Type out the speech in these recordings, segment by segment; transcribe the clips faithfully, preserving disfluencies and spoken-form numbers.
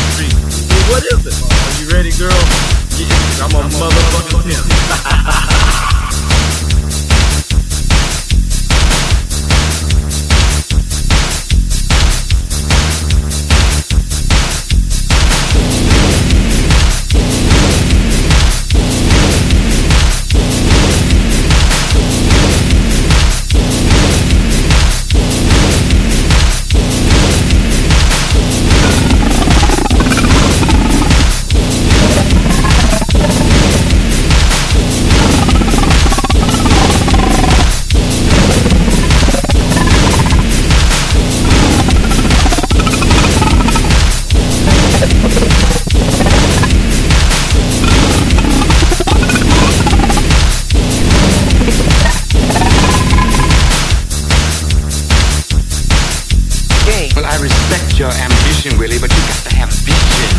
street. Well, what is it? Are you ready, girl? Yeah, I'm a motherfucking pimp. Well, I respect your ambition, Willie, but you got to have vision.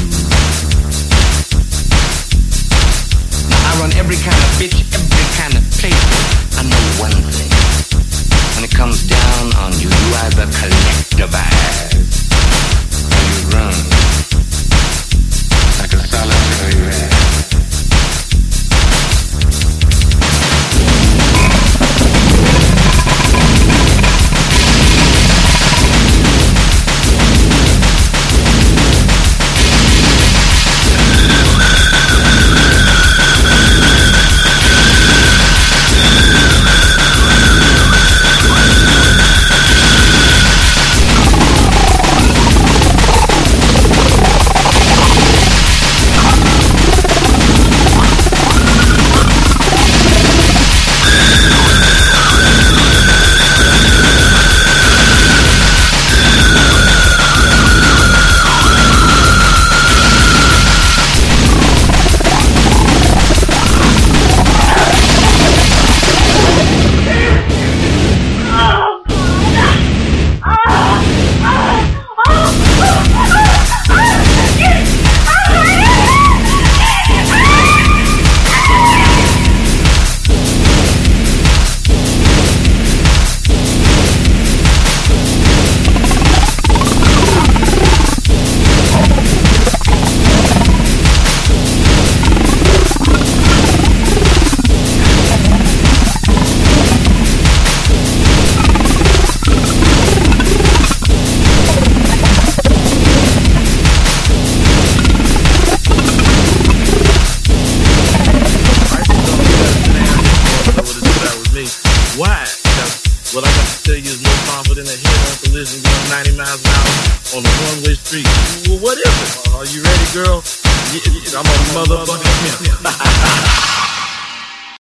Now, I run every kind of bitch, every kind of place. I know one thing. When it comes down on you, you either collectivize or you run like a solitary rat. Why? Because what I got to tell you is more confident than head-on collision going ninety miles an hour on a one-way street. Well, what is it? Are you ready, girl? Yeah, I'm a motherfucking pimp.